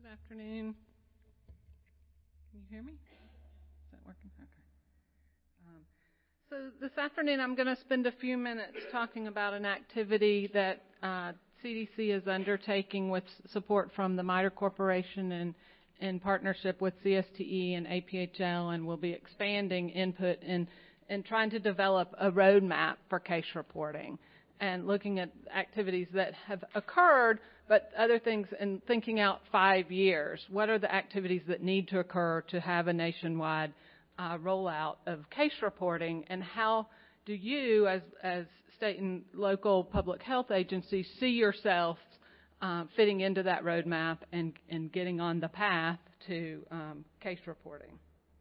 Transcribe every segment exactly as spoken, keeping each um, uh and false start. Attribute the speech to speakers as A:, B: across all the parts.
A: Good afternoon. Can you hear me? Is that working? Okay. Um, so this afternoon I'm going to spend a few minutes talking about an activity that uh, C D C is undertaking with support from the MITRE Corporation and in partnership with C S T E and A P H L, and will be expanding input in, in trying to develop a roadmap for case reporting and looking at activities that have occurred, but other things, and thinking out five years. What are the activities that need to occur to have a nationwide uh, rollout of case reporting, and how do you, as, as state and local public health agencies, see yourself uh, fitting into that roadmap and, and getting on the path to um, case reporting?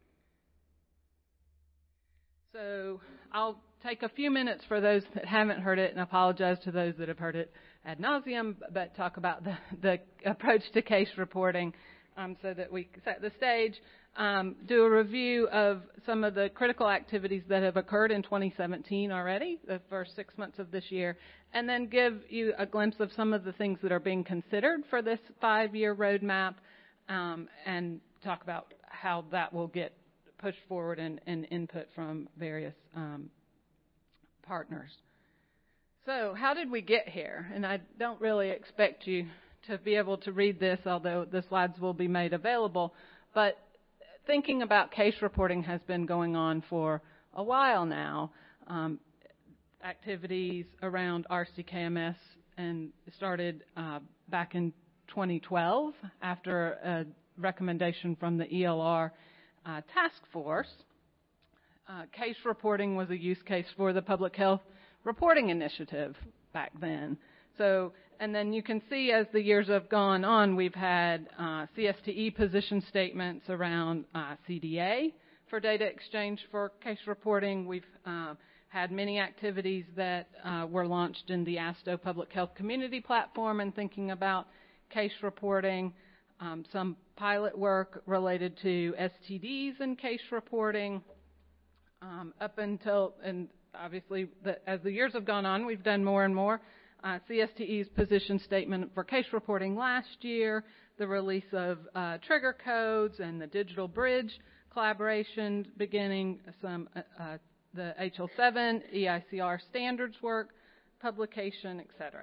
A: So I'll take a few minutes for those that haven't heard it, and apologize to those that have heard it ad nauseum, but talk about the, the approach to case reporting um, so that we set the stage, um, do a review of some of the critical activities that have occurred in twenty seventeen already, the first six months of this year, and then give you a glimpse of some of the things that are being considered for this five-year roadmap, um, and talk about how that will get pushed forward and, and input from various um, partners. So how did we get here? And I don't really expect you to be able to read this, although the slides will be made available. But thinking about case reporting has been going on for a while now. Um, activities around R C K M S and started uh, back in twenty twelve after a recommendation from the E L R Uh, task force. Uh, case reporting was a use case for the Public Health Reporting Initiative back then. So, and then you can see as the years have gone on, we've had uh, C S T E position statements around uh, C D A for data exchange for case reporting. We've uh, had many activities that uh, were launched in the ASTO Public Health Community Platform and thinking about case reporting. Um, some pilot work related to S T Ds and case reporting. Um, up until, and obviously the, as the years have gone on, we've done more and more. Uh, C S T E's position statement for case reporting last year, the release of uh, trigger codes and the Digital Bridge collaboration beginning, some uh, uh, the H L seven, E I C R standards work, publication, et cetera.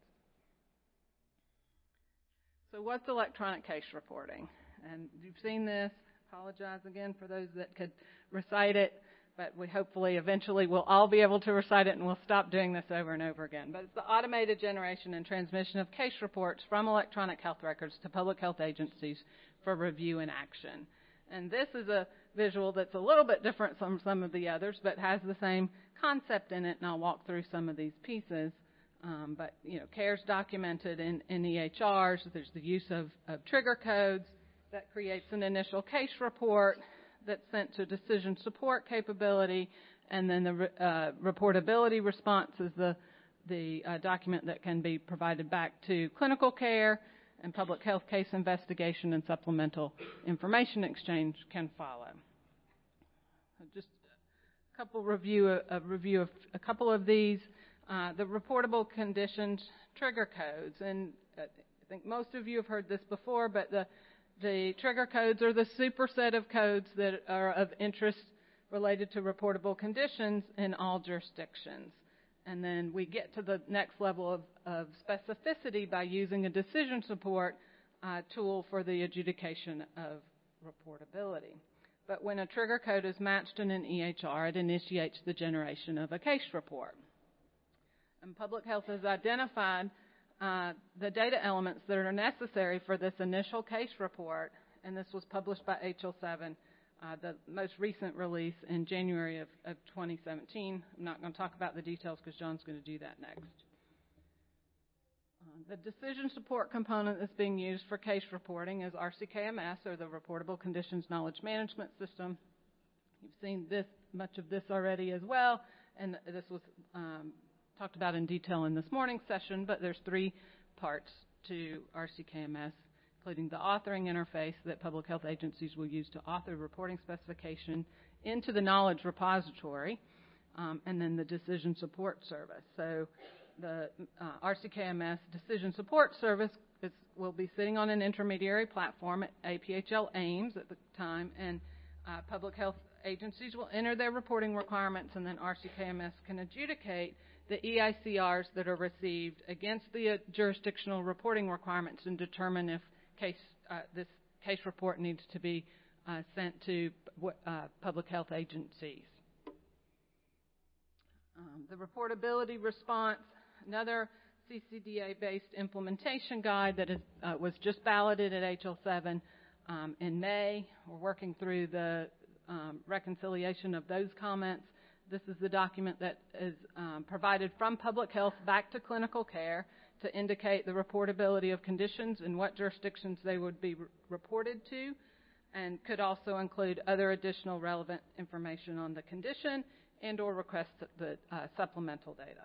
A: So what's electronic case reporting? And you've seen this. Apologize again for those that could recite it, but we hopefully eventually will all be able to recite it, and we'll stop doing this over and over again. But it's the automated generation and transmission of case reports from electronic health records to public health agencies for review and action. And this is a visual that's a little bit different from some of the others, but has the same concept in it, and I'll walk through some of these pieces. Um, but, you know, CARES documented in, in E H Rs. There's the use of, of trigger codes that creates an initial case report that's sent to decision support capability, and then the re, uh, reportability response is the, the uh, document that can be provided back to clinical care, and public health case investigation and supplemental information exchange can follow. So just a couple review, a review of a couple of these. Uh, the reportable conditions trigger codes, and uh, I think most of you have heard this before, but the, the trigger codes are the superset of codes that are of interest related to reportable conditions in all jurisdictions. And then we get to the next level of, of specificity by using a decision support uh, tool for the adjudication of reportability. But when a trigger code is matched in an E H R, it initiates the generation of a case report. And Public Health has identified uh, the data elements that are necessary for this initial case report, and this was published by H L seven, uh, the most recent release in January of, of twenty seventeen. I'm not going to talk about the details because John's going to do that next. Uh, the decision support component that's being used for case reporting is R C K M S, or the Reportable Conditions Knowledge Management System. You've seen this, much of this already as well, and this was um, talked about in detail in this morning's session, but there's three parts to R C K M S, including the authoring interface that public health agencies will use to author reporting specification into the knowledge repository, um, and then the decision support service. So the uh, R C K M S Decision Support Service is, will be sitting on an intermediary platform at A P H L AIMS at the time, and uh, public health agencies will enter their reporting requirements, and then R C K M S can adjudicate the E I C Rs that are received against the uh, jurisdictional reporting requirements and determine if case uh, this case report needs to be uh, sent to uh, public health agencies. Um, the reportability response, another C C D A-based implementation guide that is, uh, was just balloted at H L seven um, in May. We're working through the um, reconciliation of those comments. This is the document that is um, provided from public health back to clinical care to indicate the reportability of conditions and what jurisdictions they would be re- reported to, and could also include other additional relevant information on the condition and or request the uh, supplemental data.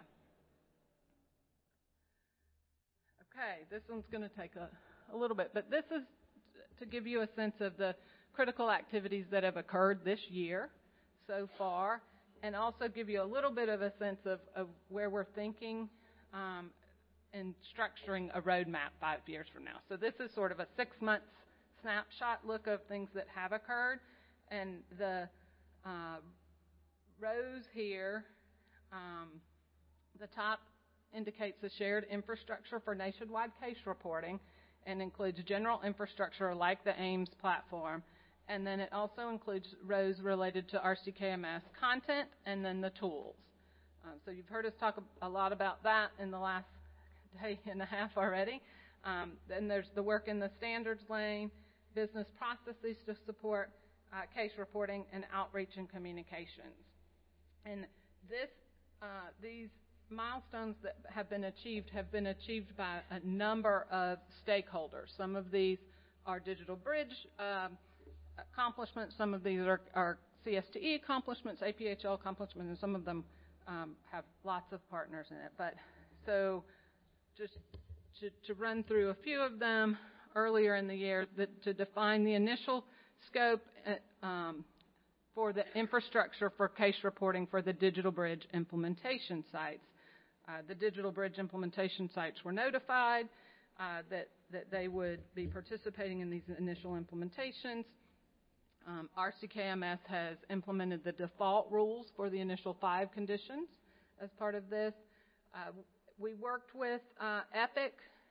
A: Okay, this one's going to take a, a little bit, but this is to give you a sense of the critical activities that have occurred this year so far, and also give you a little bit of a sense of, of where we're thinking um, in structuring a roadmap five years from now. So this is sort of a six-month snapshot look of things that have occurred, and the uh, rows here, um, the top indicates the shared infrastructure for nationwide case reporting and includes general infrastructure like the AIMS platform. And then it also includes rows related to R C K M S content and then the tools. Um, so you've heard us talk a lot about that in the last day and a half already. Um, then there's the work in the standards lane, business processes to support uh, case reporting, and outreach and communications. And this, uh, these milestones that have been achieved have been achieved by a number of stakeholders. Some of these are Digital Bridge um, accomplishments, some of these are, are C S T E accomplishments, A P H L accomplishments, and some of them um, have lots of partners in it. But so just to, to run through a few of them, earlier in the year, that to define the initial scope uh, um, for the infrastructure for case reporting for the Digital Bridge implementation sites. Uh, the Digital Bridge implementation sites were notified uh, that, that they would be participating in these initial implementations. Um, R C K M S has implemented the default rules for the initial five conditions as part of this. Uh, we worked with uh, Epic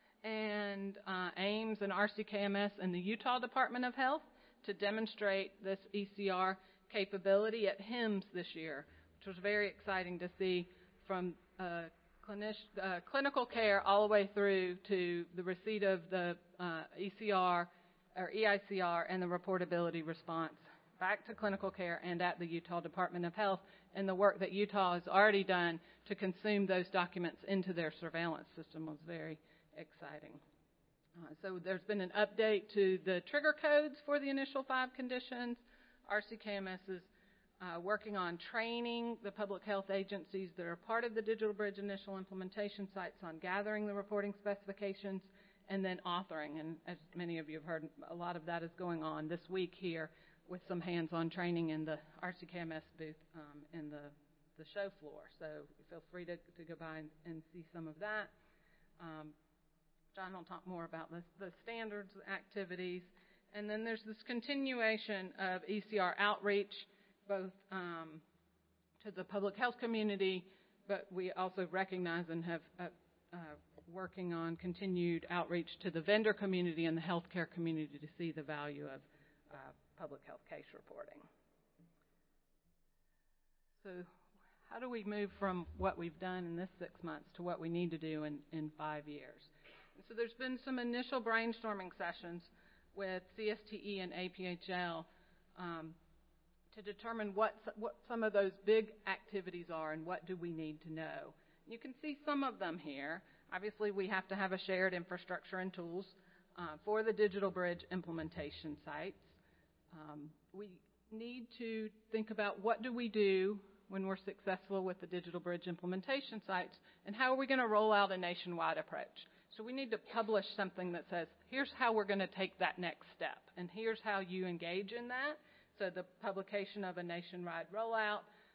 A: and uh, AIMS and R C K M S and the Utah Department of Health to demonstrate this E C R capability at HIMSS this year, which was very exciting to see, from uh, clinic, uh, clinical care all the way through to the receipt of the uh, E C R or E I C R and the reportability response back to clinical care and at the Utah Department of Health, and the work that Utah has already done to consume those documents into their surveillance system was very exciting. Uh, so there's been an update to the trigger codes for the initial five conditions. R C K M S is uh, working on training the public health agencies that are part of the Digital Bridge initial implementation sites on gathering the reporting specifications and then authoring. And as many of you have heard, a lot of that is going on this week here with some hands-on training in the R C K M S booth um, in the, the show floor. So feel free to, to go by and, and see some of that. Um, John will talk more about this, the standards activities. And then there's this continuation of E C R outreach, both um, to the public health community, but we also recognize and have uh, uh, working on continued outreach to the vendor community and the healthcare community to see the value of uh, public health case reporting. So how do we move from what we've done in this six months to what we need to do in, in five years? And so there's been some initial brainstorming sessions with C S T E and A P H L um, to determine what, what some of those big activities are and what do we need to know. You can see some of them here. Obviously, we have to have a shared infrastructure and tools uh, for the Digital Bridge implementation sites. Um, we need to think about what do we do when we're successful with the Digital Bridge implementation sites, and how are we going to roll out a nationwide approach. So we need to publish something that says, here's how we're going to take that next step, and here's how you engage in that. So the publication of a nationwide rollout,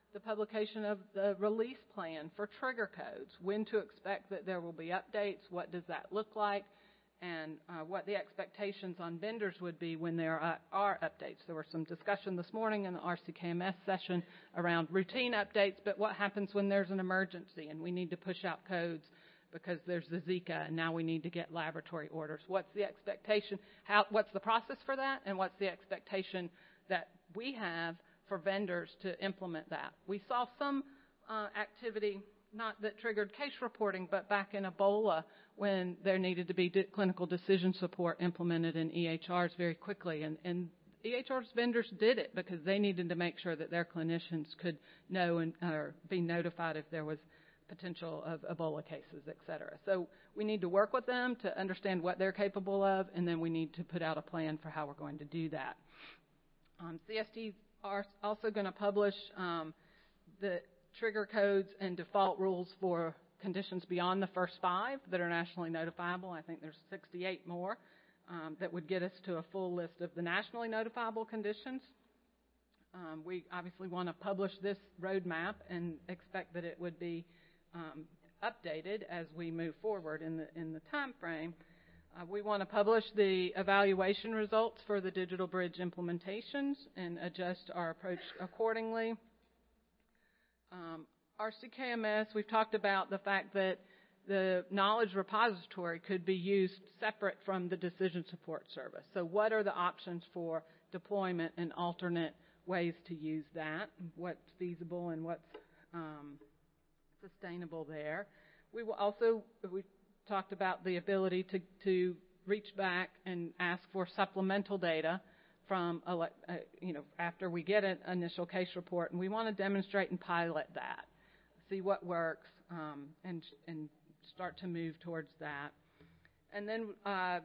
A: the publication of the release plan for trigger codes, when to expect that there will be updates, what does that look like, and uh, what the expectations on vendors would be when there are, are updates. There was some discussion this morning in the R C K M S session around routine updates, but what happens when there's an emergency and we need to push out codes because there's the Zika and now we need to get laboratory orders. What's the expectation? How, what's the process for that? And what's the expectation that we have for vendors to implement that? We saw some uh, activity, not that triggered case reporting, but back in Ebola when there needed to be de- clinical decision support implemented in E H Rs very quickly. And, and E H Rs vendors did it because they needed to make sure that their clinicians could know and or be notified if there was potential of Ebola cases, et cetera. So we need to work with them to understand what they're capable of, and then we need to put out a plan for how we're going to do that. Um, C S Ts are also going to publish um, the trigger codes and default rules for conditions beyond the first five that are nationally notifiable. I think there's sixty-eight more um, that would get us to a full list of the nationally notifiable conditions. Um, we obviously want to publish this roadmap and expect that it would be um, updated as we move forward in the in the time frame. Uh, we want to publish the evaluation results for the Digital Bridge implementations and adjust our approach accordingly. Um, R C K M S, we've talked about the fact that the knowledge repository could be used separate from the decision support service. So what are the options for deployment and alternate ways to use that? What's feasible and what's um, sustainable there? We will also, we talked about the ability to, to reach back and ask for supplemental data from, uh, you know, after we get an initial case report, and we want to demonstrate and pilot that, see what works, um, and and start to move towards that. And then uh,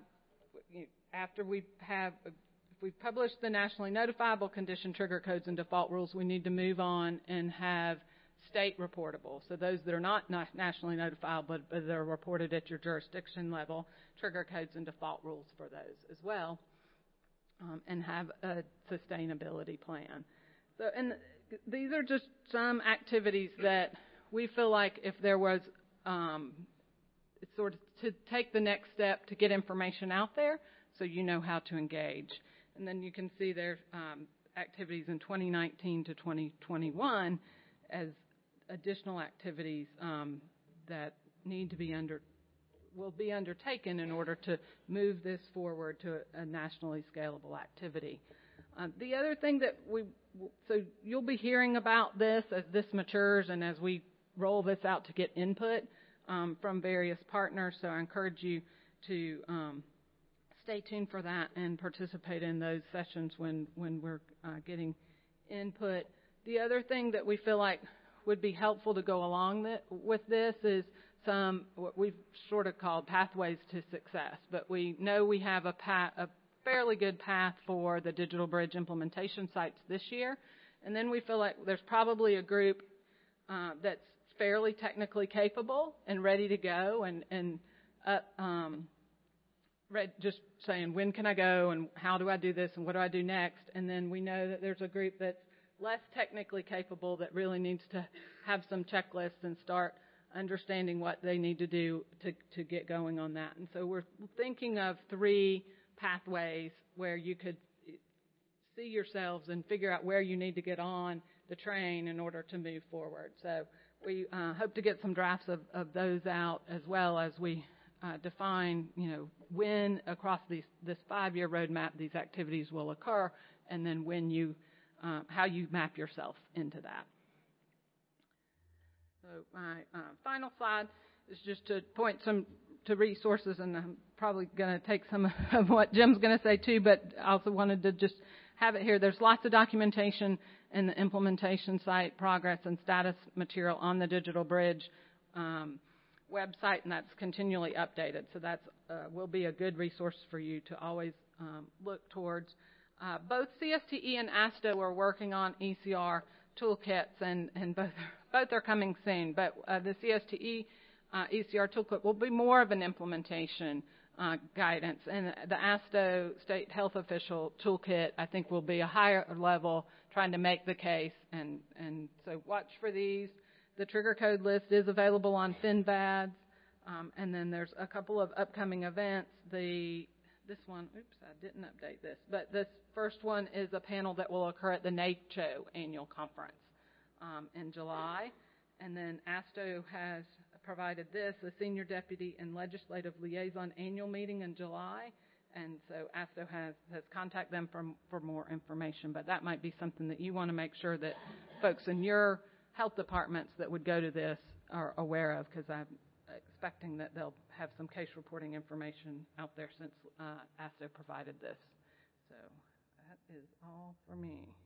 A: after we have, if we've published the nationally notifiable condition trigger codes and default rules, we need to move on and have state reportable. So those that are not nationally notifiable, but, but they're reported at your jurisdiction level, trigger codes and default rules for those as well, um, and have a sustainability plan. So, and th- these are just some activities that we feel like if there was um, sort of to take the next step to get information out there so you know how to engage. And then you can see there's um, activities in twenty nineteen to twenty twenty-one as additional activities um, that need to be under, will be undertaken in order to move this forward to a, a nationally scalable activity. Uh, the other thing that we, so you'll be hearing about this as this matures and as we roll this out to get input um, from various partners. So I encourage you to um, stay tuned for that and participate in those sessions when, when we're uh, getting input. The other thing that we feel like would be helpful to go along th- with this is some, what we've sort of called pathways to success. But we know we have a, path, a fairly good path for the Digital Bridge implementation sites this year. And then we feel like there's probably a group uh, that's fairly technically capable and ready to go and, and uh, um, read, just saying, when can I go and how do I do this and what do I do next? And then we know that there's a group that's less technically capable that really needs to have some checklists and start understanding what they need to do to, to get going on that. And so we're thinking of three pathways where you could see yourselves and figure out where you need to get on the train in order to move forward. So we uh, hope to get some drafts of, of those out as well as we uh, define, you know, when across these, this five-year roadmap these activities will occur, and then when you Uh, how you map yourself into that. So my uh, final slide is just to point some to resources, and I'm probably going to take some of what Jim's going to say too, but I also wanted to just have it here. There's lots of documentation in the implementation site, progress and status material on the Digital Bridge um, website, and that's continually updated. So that uh, will be a good resource for you to always um, look towards. Uh, both C S T E and ASTA are working on E C R toolkits, and, and both both are coming soon. But uh, the C S T E uh, E C R toolkit will be more of an implementation uh, guidance, and the ASTO State Health Official Toolkit, I think, will be a higher level, trying to make the case, and, and so watch for these. The trigger code list is available on FinVads, um, and then there's a couple of upcoming events. The this one, oops, I didn't update this, but this first one is a panel that will occur at the NACCHO annual conference um, in July, and then ASTO has provided this, the Senior Deputy and Legislative Liaison annual meeting in July, and so ASTO has, has contacted them for, for more information, but that might be something that you want to make sure that folks in your health departments that would go to this are aware of, because I'm expecting that they'll have some case reporting information out there since uh, ASTO provided this. So that is all for me.